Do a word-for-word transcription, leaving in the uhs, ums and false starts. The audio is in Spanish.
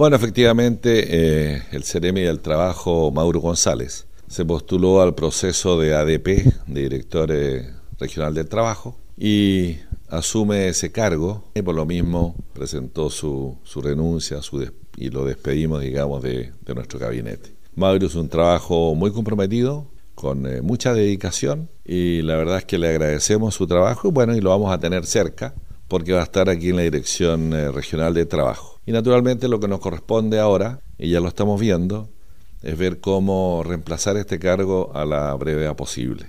Bueno, efectivamente, eh, el Ceremi del Trabajo, Mauro González, se postuló al proceso de A D P, de Director eh, Regional del Trabajo, y asume ese cargo, y por lo mismo presentó su, su renuncia su des- y lo despedimos, digamos, de, de nuestro gabinete. Mauro es un trabajo muy comprometido, con eh, mucha dedicación, y la verdad es que le agradecemos su trabajo, y bueno, y lo vamos a tener cerca, porque va a estar aquí en la Dirección eh, Regional de Trabajo. Y naturalmente lo que nos corresponde ahora, y ya lo estamos viendo, es ver cómo reemplazar este cargo a la brevedad posible.